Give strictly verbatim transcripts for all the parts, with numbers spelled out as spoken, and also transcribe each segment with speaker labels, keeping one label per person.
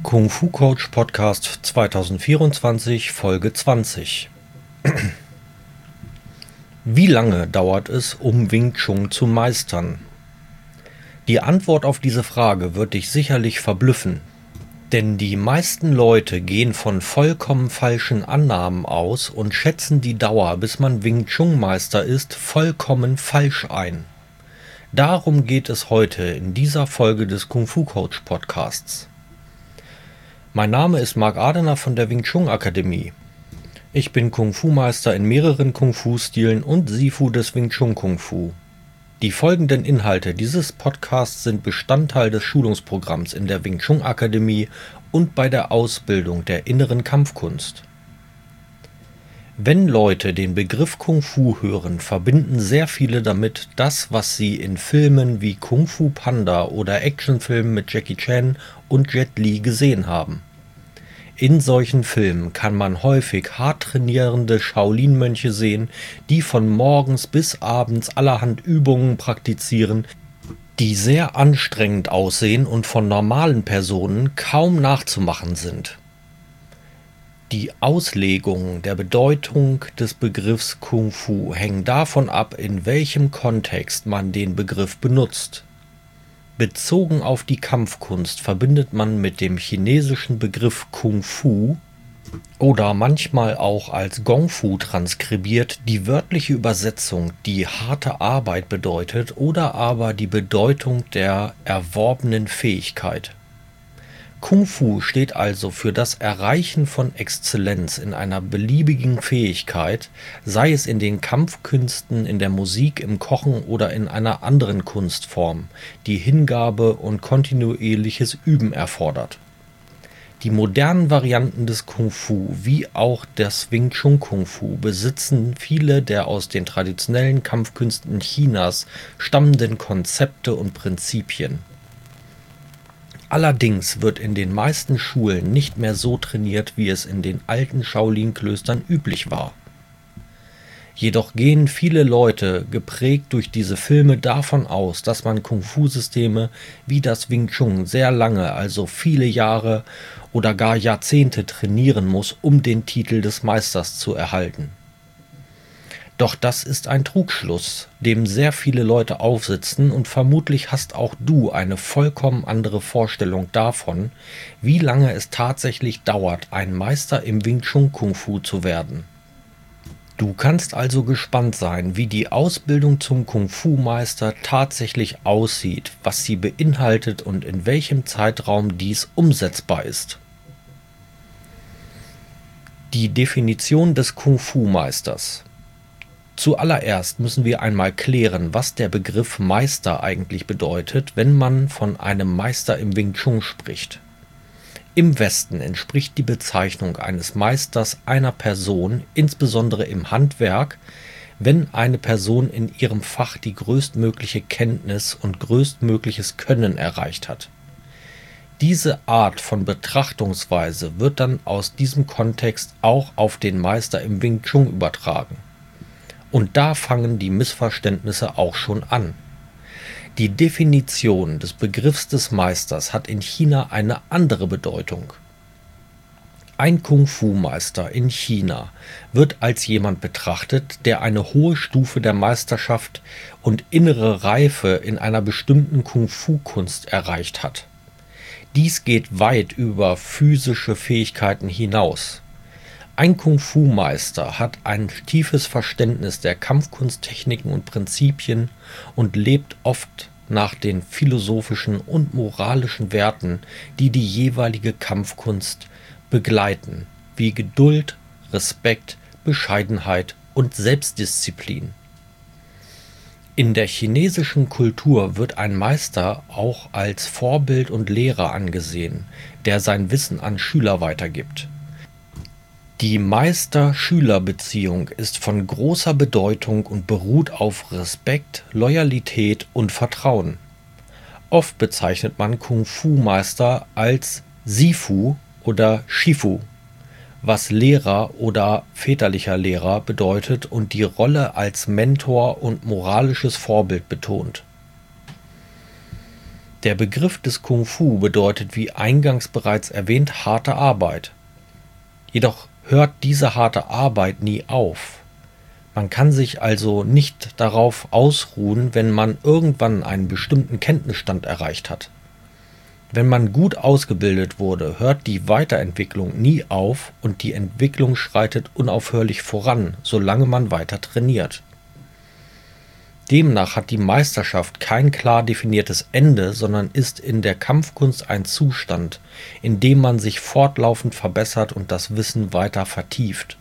Speaker 1: Kung Fu Coach Podcast zwanzig vierundzwanzig, Folge zwanzig. Wie lange dauert es, um Wing Chun zu meistern? Die Antwort auf diese Frage wird dich sicherlich verblüffen, denn die meisten Leute gehen von vollkommen falschen Annahmen aus und schätzen die Dauer, bis man Wing Chun Meister ist, vollkommen falsch ein. Darum geht es heute in dieser Folge des Kung Fu Coach Podcasts. Mein Name ist Marc Adener von der Wing Chun Akademie. Ich bin Kung Fu Meister in mehreren Kung Fu Stilen und Sifu des Wing Chun Kung Fu. Die folgenden Inhalte dieses Podcasts sind Bestandteil des Schulungsprogramms in der Wing Chun Akademie und bei der Ausbildung der inneren Kampfkunst. Wenn Leute den Begriff Kung Fu hören, verbinden sehr viele damit das, was sie in Filmen wie Kung Fu Panda oder Actionfilmen mit Jackie Chan und Jet Li gesehen haben. In solchen Filmen kann man häufig hart trainierende Shaolin-Mönche sehen, die von morgens bis abends allerhand Übungen praktizieren, die sehr anstrengend aussehen und von normalen Personen kaum nachzumachen sind. Die Auslegung der Bedeutung des Begriffs Kung Fu hängt davon ab, in welchem Kontext man den Begriff benutzt. Bezogen auf die Kampfkunst verbindet man mit dem chinesischen Begriff Kung Fu oder manchmal auch als Gong Fu transkribiert die wörtliche Übersetzung, die harte Arbeit bedeutet, oder aber die Bedeutung der erworbenen Fähigkeit. Kung Fu steht also für das Erreichen von Exzellenz in einer beliebigen Fähigkeit, sei es in den Kampfkünsten, in der Musik, im Kochen oder in einer anderen Kunstform, die Hingabe und kontinuierliches Üben erfordert. Die modernen Varianten des Kung Fu wie auch das Wing Chun Kung Fu besitzen viele der aus den traditionellen Kampfkünsten Chinas stammenden Konzepte und Prinzipien. Allerdings wird in den meisten Schulen nicht mehr so trainiert, wie es in den alten Shaolin-Klöstern üblich war. Jedoch gehen viele Leute, geprägt durch diese Filme, davon aus, dass man Kung-Fu-Systeme wie das Wing Chun sehr lange, also viele Jahre oder gar Jahrzehnte trainieren muss, um den Titel des Meisters zu erhalten. Doch das ist ein Trugschluss, dem sehr viele Leute aufsitzen, und vermutlich hast auch du eine vollkommen andere Vorstellung davon, wie lange es tatsächlich dauert, ein Meister im Wing Chun Kung Fu zu werden. Du kannst also gespannt sein, wie die Ausbildung zum Kung Fu Meister tatsächlich aussieht, was sie beinhaltet und in welchem Zeitraum dies umsetzbar ist. Die Definition des Kung Fu Meisters. Zuallererst müssen wir einmal klären, was der Begriff Meister eigentlich bedeutet, wenn man von einem Meister im Wing Chun spricht. Im Westen entspricht die Bezeichnung eines Meisters einer Person, insbesondere im Handwerk, wenn eine Person in ihrem Fach die größtmögliche Kenntnis und größtmögliches Können erreicht hat. Diese Art von Betrachtungsweise wird dann aus diesem Kontext auch auf den Meister im Wing Chun übertragen. Und da fangen die Missverständnisse auch schon an. Die Definition des Begriffs des Meisters hat in China eine andere Bedeutung. Ein Kung-Fu-Meister in China wird als jemand betrachtet, der eine hohe Stufe der Meisterschaft und innere Reife in einer bestimmten Kung-Fu-Kunst erreicht hat. Dies geht weit über physische Fähigkeiten hinaus. Ein Kung-Fu-Meister hat ein tiefes Verständnis der Kampfkunsttechniken und Prinzipien und lebt oft nach den philosophischen und moralischen Werten, die die jeweilige Kampfkunst begleiten, wie Geduld, Respekt, Bescheidenheit und Selbstdisziplin. In der chinesischen Kultur wird ein Meister auch als Vorbild und Lehrer angesehen, der sein Wissen an Schüler weitergibt. Die Meister-Schüler-Beziehung ist von großer Bedeutung und beruht auf Respekt, Loyalität und Vertrauen. Oft bezeichnet man Kung-Fu-Meister als Sifu oder Shifu, was Lehrer oder väterlicher Lehrer bedeutet und die Rolle als Mentor und moralisches Vorbild betont. Der Begriff des Kung Fu bedeutet, wie eingangs bereits erwähnt, harte Arbeit. Jedoch hört diese harte Arbeit nie auf. Man kann sich also nicht darauf ausruhen, wenn man irgendwann einen bestimmten Kenntnisstand erreicht hat. Wenn man gut ausgebildet wurde, hört die Weiterentwicklung nie auf und die Entwicklung schreitet unaufhörlich voran, solange man weiter trainiert. Demnach hat die Meisterschaft kein klar definiertes Ende, sondern ist in der Kampfkunst ein Zustand, in dem man sich fortlaufend verbessert und das Wissen weiter vertieft.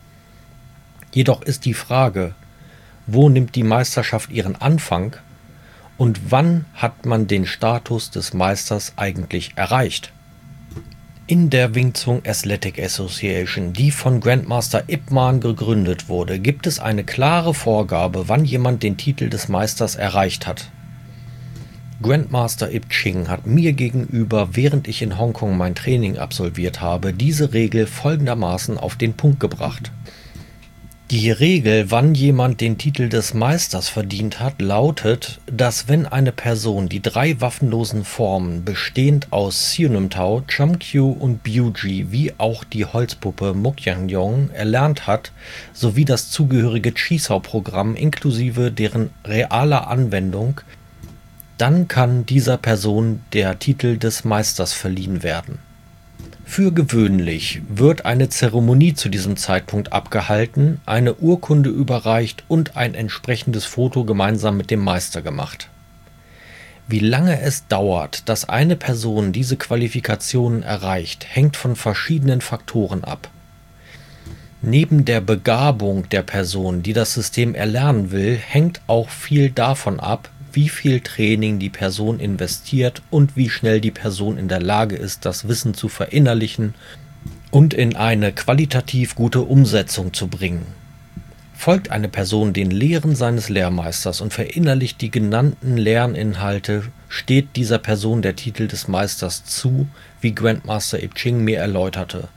Speaker 1: Jedoch ist die Frage, wo nimmt die Meisterschaft ihren Anfang und wann hat man den Status des Meisters eigentlich erreicht? In der Wing Tsun Athletic Association, die von Grandmaster Ip Man gegründet wurde, gibt es eine klare Vorgabe, wann jemand den Titel des Meisters erreicht hat. Grandmaster Ip Ching hat mir gegenüber, während ich in Hongkong mein Training absolviert habe, diese Regel folgendermaßen auf den Punkt gebracht. Die Regel, wann jemand den Titel des Meisters verdient hat, lautet, dass wenn eine Person die drei waffenlosen Formen bestehend aus Siunum Tao, Chum Kiu und Biuji wie auch die Holzpuppe Mukyangyong erlernt hat, sowie das zugehörige Chisao-Programm inklusive deren realer Anwendung, dann kann dieser Person der Titel des Meisters verliehen werden. Für gewöhnlich wird eine Zeremonie zu diesem Zeitpunkt abgehalten, eine Urkunde überreicht und ein entsprechendes Foto gemeinsam mit dem Meister gemacht. Wie lange es dauert, dass eine Person diese Qualifikationen erreicht, hängt von verschiedenen Faktoren ab. Neben der Begabung der Person, die das System erlernen will, hängt auch viel davon ab, wie viel Training die Person investiert und wie schnell die Person in der Lage ist, das Wissen zu verinnerlichen und in eine qualitativ gute Umsetzung zu bringen. Folgt eine Person den Lehren seines Lehrmeisters und verinnerlicht die genannten Lerninhalte, steht dieser Person der Titel des Meisters zu, wie Grandmaster Ip Ching mir erläuterte.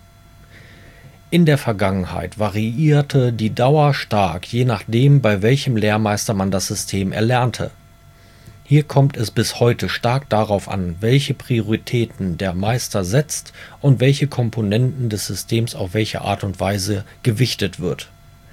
Speaker 1: In der Vergangenheit variierte die Dauer stark, je nachdem, bei welchem Lehrmeister man das System erlernte. Hier kommt es bis heute stark darauf an, welche Prioritäten der Meister setzt und welche Komponenten des Systems auf welche Art und Weise gewichtet wird.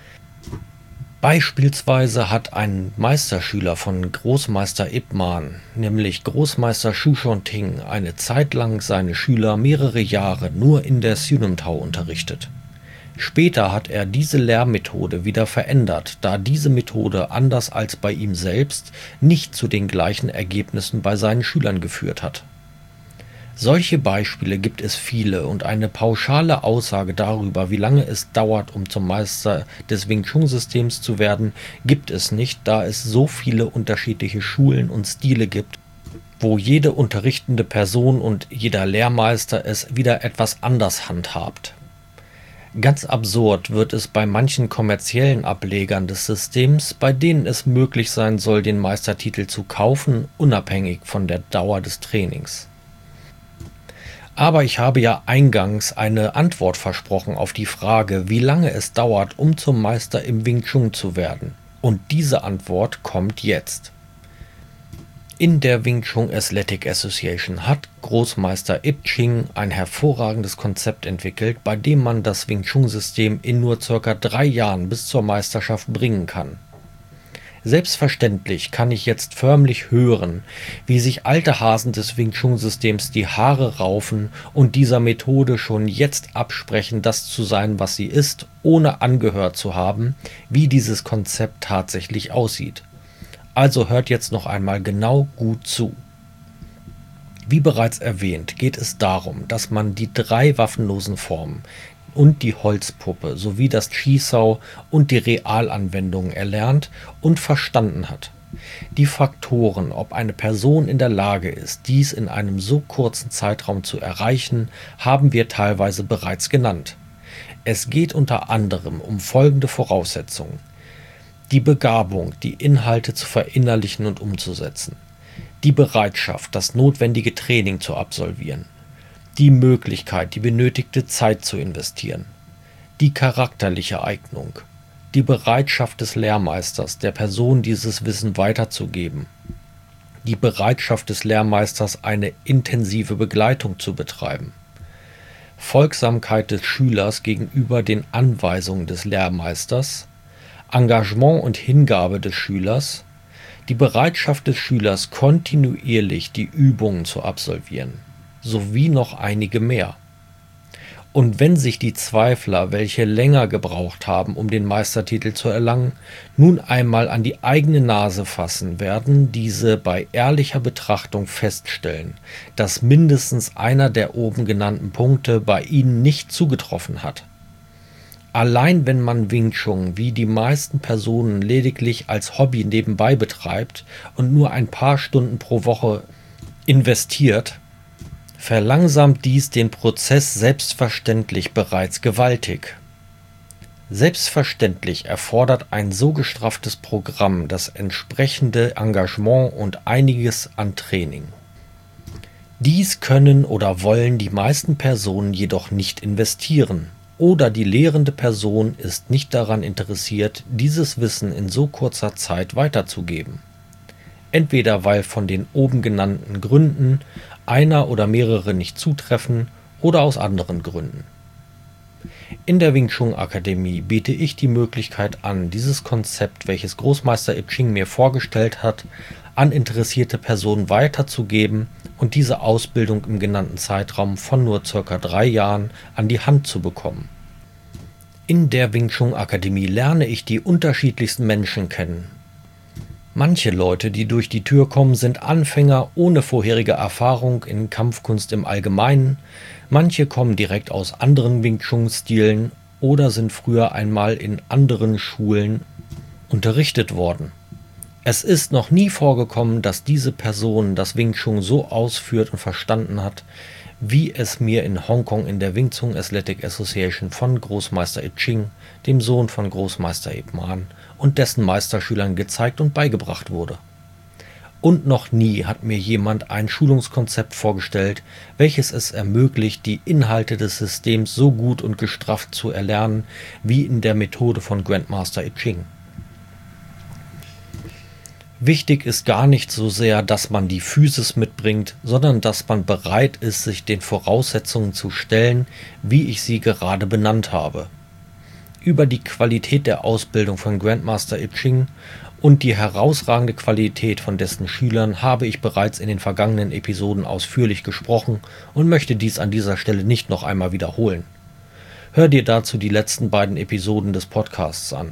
Speaker 1: Beispielsweise hat ein Meisterschüler von Großmeister Ip Man, nämlich Großmeister Shu Shonting, eine Zeit lang seine Schüler mehrere Jahre nur in der Siunum Tao unterrichtet. Später hat er diese Lehrmethode wieder verändert, da diese Methode anders als bei ihm selbst nicht zu den gleichen Ergebnissen bei seinen Schülern geführt hat. Solche Beispiele gibt es viele und eine pauschale Aussage darüber, wie lange es dauert, um zum Meister des Wing Chun Systems zu werden, gibt es nicht, da es so viele unterschiedliche Schulen und Stile gibt, wo jede unterrichtende Person und jeder Lehrmeister es wieder etwas anders handhabt. Ganz absurd wird es bei manchen kommerziellen Ablegern des Systems, bei denen es möglich sein soll, den Meistertitel zu kaufen, unabhängig von der Dauer des Trainings. Aber ich habe ja eingangs eine Antwort versprochen auf die Frage, wie lange es dauert, um zum Meister im Wing Chun zu werden. Und diese Antwort kommt jetzt. In der Wing Tsun Athletic Association hat Großmeister Ip Ching ein hervorragendes Konzept entwickelt, bei dem man das Wing Chun System in nur ca. drei Jahren bis zur Meisterschaft bringen kann. Selbstverständlich kann ich jetzt förmlich hören, wie sich alte Hasen des Wing Chun Systems die Haare raufen und dieser Methode schon jetzt absprechen, das zu sein, was sie ist, ohne angehört zu haben, wie dieses Konzept tatsächlich aussieht. Also hört jetzt noch einmal genau gut zu. Wie bereits erwähnt, geht es darum, dass man die drei waffenlosen Formen und die Holzpuppe sowie das Chisao und die Realanwendungen erlernt und verstanden hat. Die Faktoren, ob eine Person in der Lage ist, dies in einem so kurzen Zeitraum zu erreichen, haben wir teilweise bereits genannt. Es geht unter anderem um folgende Voraussetzungen: Die Begabung, die Inhalte zu verinnerlichen und umzusetzen. Die Bereitschaft, das notwendige Training zu absolvieren. Die Möglichkeit, die benötigte Zeit zu investieren. Die charakterliche Eignung. Die Bereitschaft des Lehrmeisters, der Person dieses Wissen weiterzugeben. die Bereitschaft des Lehrmeisters, eine intensive Begleitung zu betreiben, Folgsamkeit des Schülers gegenüber den Anweisungen des Lehrmeisters, Engagement und Hingabe des Schülers, die Bereitschaft des Schülers, kontinuierlich die Übungen zu absolvieren, sowie noch einige mehr. Und wenn sich die Zweifler, welche länger gebraucht haben, um den Meistertitel zu erlangen, nun einmal an die eigene Nase fassen, werden diese bei ehrlicher Betrachtung feststellen, dass mindestens einer der oben genannten Punkte bei ihnen nicht zugetroffen hat. Allein wenn man Wing Chun wie die meisten Personen lediglich als Hobby nebenbei betreibt und nur ein paar Stunden pro Woche investiert, verlangsamt dies den Prozess selbstverständlich bereits gewaltig. Selbstverständlich erfordert ein so gestrafftes Programm das entsprechende Engagement und einiges an Training. Dies können oder wollen die meisten Personen jedoch nicht investieren, oder die lehrende Person ist nicht daran interessiert, dieses Wissen in so kurzer Zeit weiterzugeben. Entweder weil von den oben genannten Gründen einer oder mehrere nicht zutreffen oder aus anderen Gründen. In der Wing Chun Akademie biete ich die Möglichkeit an, dieses Konzept, welches Großmeister I Ching mir vorgestellt hat, an interessierte Personen weiterzugeben und diese Ausbildung im genannten Zeitraum von nur ca. drei Jahren an die Hand zu bekommen. In der Wing Chun Akademie lerne ich die unterschiedlichsten Menschen kennen. Manche Leute, die durch die Tür kommen, sind Anfänger ohne vorherige Erfahrung in Kampfkunst im Allgemeinen, manche kommen direkt aus anderen Wing Chun-Stilen oder sind früher einmal in anderen Schulen unterrichtet worden. Es ist noch nie vorgekommen, dass diese Person das Wing Chun so ausführt und verstanden hat, wie es mir in Hongkong in der Wing Chun Athletic Association von Großmeister I Ching, dem Sohn von Großmeister Ip Man, und dessen Meisterschülern gezeigt und beigebracht wurde. Und noch nie hat mir jemand ein Schulungskonzept vorgestellt, welches es ermöglicht, die Inhalte des Systems so gut und gestrafft zu erlernen, wie in der Methode von Grandmaster I Ching. Wichtig ist gar nicht so sehr, dass man die Physis mitbringt, sondern dass man bereit ist, sich den Voraussetzungen zu stellen, wie ich sie gerade benannt habe. Über die Qualität der Ausbildung von Grandmaster I Ching und die herausragende Qualität von dessen Schülern habe ich bereits in den vergangenen Episoden ausführlich gesprochen und möchte dies an dieser Stelle nicht noch einmal wiederholen. Hör dir dazu die letzten beiden Episoden des Podcasts an.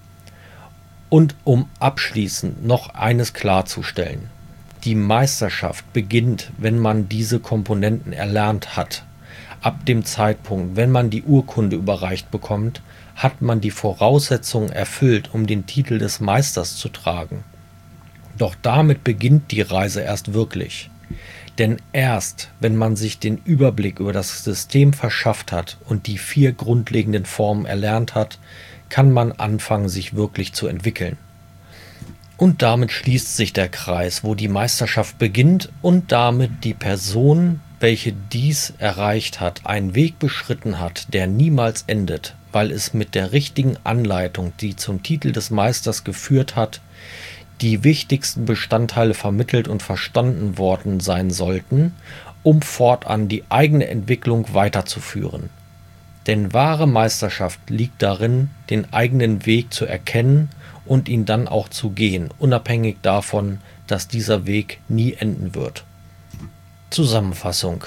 Speaker 1: Und um abschließend noch eines klarzustellen: Die Meisterschaft beginnt, wenn man diese Komponenten erlernt hat. Ab dem Zeitpunkt, wenn man die Urkunde überreicht bekommt, hat man die Voraussetzungen erfüllt, um den Titel des Meisters zu tragen. Doch damit beginnt die Reise erst wirklich. Denn erst, wenn man sich den Überblick über das System verschafft hat und die vier grundlegenden Formen erlernt hat, kann man anfangen, sich wirklich zu entwickeln. Und damit schließt sich der Kreis, wo die Meisterschaft beginnt und damit die Person, welche dies erreicht hat, einen Weg beschritten hat, der niemals endet, weil es mit der richtigen Anleitung, die zum Titel des Meisters geführt hat, die wichtigsten Bestandteile vermittelt und verstanden worden sein sollten, um fortan die eigene Entwicklung weiterzuführen. Denn wahre Meisterschaft liegt darin, den eigenen Weg zu erkennen und ihn dann auch zu gehen, unabhängig davon, dass dieser Weg nie enden wird. Zusammenfassung: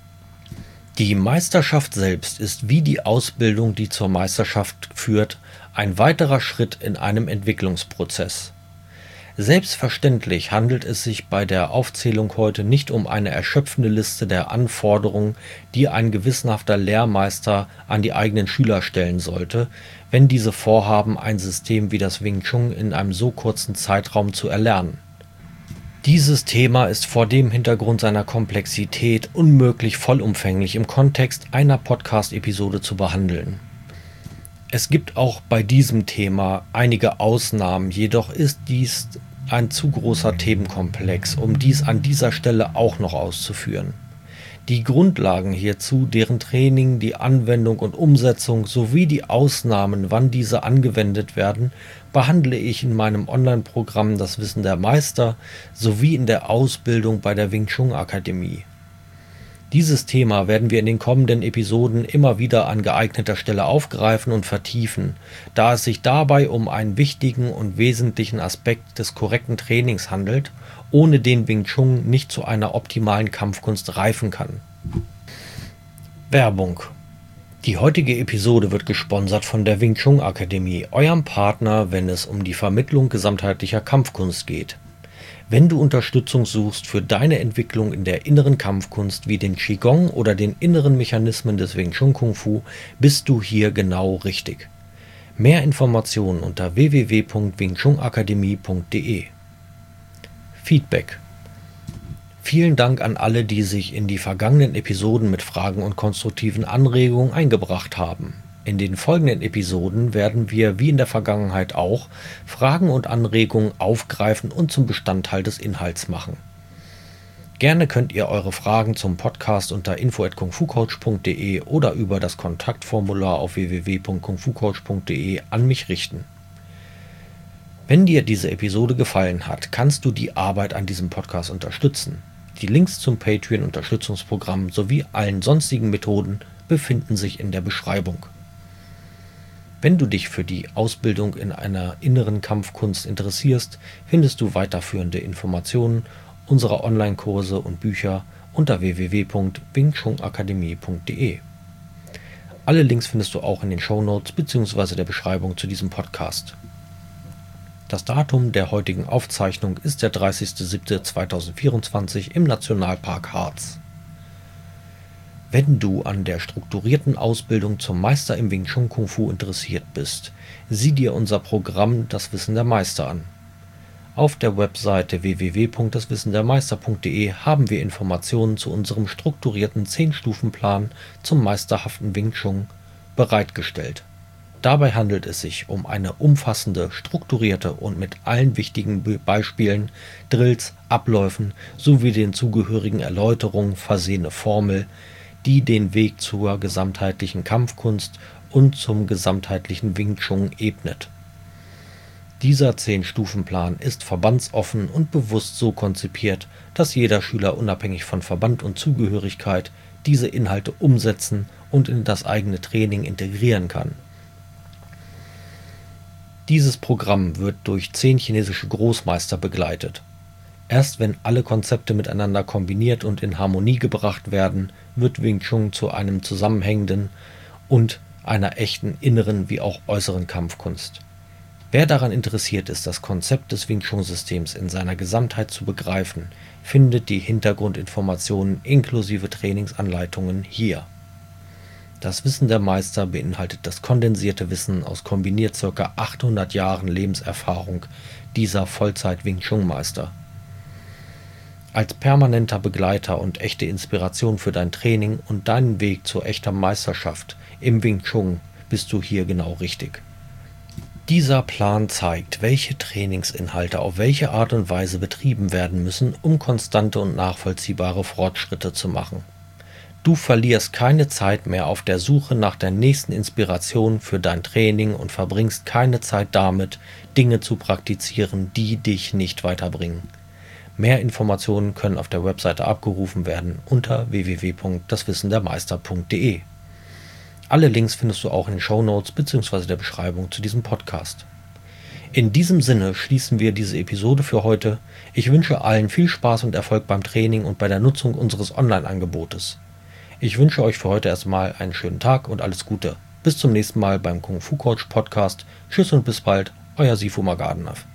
Speaker 1: Die Meisterschaft selbst ist wie die Ausbildung, die zur Meisterschaft führt, ein weiterer Schritt in einem Entwicklungsprozess. Selbstverständlich handelt es sich bei der Aufzählung heute nicht um eine erschöpfende Liste der Anforderungen, die ein gewissenhafter Lehrmeister an die eigenen Schüler stellen sollte, wenn diese vorhaben, ein System wie das Wing Chun in einem so kurzen Zeitraum zu erlernen. Dieses Thema ist vor dem Hintergrund seiner Komplexität unmöglich vollumfänglich im Kontext einer Podcast-Episode zu behandeln. Es gibt auch bei diesem Thema einige Ausnahmen, jedoch ist dies ein zu großer Themenkomplex, um dies an dieser Stelle auch noch auszuführen. Die Grundlagen hierzu, deren Training, die Anwendung und Umsetzung sowie die Ausnahmen, wann diese angewendet werden, behandle ich in meinem Online-Programm Das Wissen der Meister sowie in der Ausbildung bei der Wing Chun Akademie. Dieses Thema werden wir in den kommenden Episoden immer wieder an geeigneter Stelle aufgreifen und vertiefen, da es sich dabei um einen wichtigen und wesentlichen Aspekt des korrekten Trainings handelt, ohne den Wing Chun nicht zu einer optimalen Kampfkunst reifen kann. Werbung. Die heutige Episode wird gesponsert von der Wing Chun Akademie, eurem Partner, wenn es um die Vermittlung gesamtheitlicher Kampfkunst geht. Wenn du Unterstützung suchst für deine Entwicklung in der inneren Kampfkunst wie den Qigong oder den inneren Mechanismen des Wing Chun Kung Fu, bist du hier genau richtig. Mehr Informationen unter w w w punkt wing chun akademie punkt d e. Feedback. Vielen Dank an alle, die sich in die vergangenen Episoden mit Fragen und konstruktiven Anregungen eingebracht haben. In den folgenden Episoden werden wir, wie in der Vergangenheit auch, Fragen und Anregungen aufgreifen und zum Bestandteil des Inhalts machen. Gerne könnt ihr eure Fragen zum Podcast unter info at kung fu coach punkt d e oder über das Kontaktformular auf w w w punkt kung fu coach punkt d e an mich richten. Wenn dir diese Episode gefallen hat, kannst du die Arbeit an diesem Podcast unterstützen. Die Links zum Patreon-Unterstützungsprogramm sowie allen sonstigen Methoden befinden sich in der Beschreibung. Wenn du dich für die Ausbildung in einer inneren Kampfkunst interessierst, findest du weiterführende Informationen unserer Online-Kurse und Bücher unter w w w punkt wing chun akademie punkt d e. Alle Links findest du auch in den Shownotes bzw. der Beschreibung zu diesem Podcast. Das Datum der heutigen Aufzeichnung ist der dreißigster siebter zweitausendvierundzwanzig im Nationalpark Harz. Wenn du an der strukturierten Ausbildung zum Meister im Wing Chun Kung Fu interessiert bist, sieh dir unser Programm Das Wissen der Meister an. Auf der Webseite w w w punkt das wissen der meister punkt d e haben wir Informationen zu unserem strukturierten zehn-Stufen-Plan zum meisterhaften Wing Chun bereitgestellt. Dabei handelt es sich um eine umfassende, strukturierte und mit allen wichtigen Beispielen, Drills, Abläufen sowie den zugehörigen Erläuterungen versehene Formel, die den Weg zur gesamtheitlichen Kampfkunst und zum gesamtheitlichen Wing Chun ebnet. Dieser zehn-Stufen-Plan ist verbandsoffen und bewusst so konzipiert, dass jeder Schüler unabhängig von Verband und Zugehörigkeit diese Inhalte umsetzen und in das eigene Training integrieren kann. Dieses Programm wird durch zehn chinesische Großmeister begleitet. Erst wenn alle Konzepte miteinander kombiniert und in Harmonie gebracht werden, wird Wing Chun zu einem zusammenhängenden und einer echten inneren wie auch äußeren Kampfkunst. Wer daran interessiert ist, das Konzept des Wing Chun-Systems in seiner Gesamtheit zu begreifen, findet die Hintergrundinformationen inklusive Trainingsanleitungen hier. Das Wissen der Meister beinhaltet das kondensierte Wissen aus kombiniert ca. achthundert Jahren Lebenserfahrung dieser Vollzeit-Wing Chun-Meister. Als permanenter Begleiter und echte Inspiration für dein Training und deinen Weg zu echter Meisterschaft im Wing Chun bist du hier genau richtig. Dieser Plan zeigt, welche Trainingsinhalte auf welche Art und Weise betrieben werden müssen, um konstante und nachvollziehbare Fortschritte zu machen. Du verlierst keine Zeit mehr auf der Suche nach der nächsten Inspiration für dein Training und verbringst keine Zeit damit, Dinge zu praktizieren, die dich nicht weiterbringen. Mehr Informationen können auf der Webseite abgerufen werden unter w w w punkt das wissen der meister punkt d e. Alle Links findest du auch in den Shownotes bzw. der Beschreibung zu diesem Podcast. In diesem Sinne schließen wir diese Episode für heute. Ich wünsche allen viel Spaß und Erfolg beim Training und bei der Nutzung unseres Online-Angebotes. Ich wünsche euch für heute erstmal einen schönen Tag und alles Gute. Bis zum nächsten Mal beim Kung Fu Coach Podcast. Tschüss und bis bald, euer Sifu Magadanov.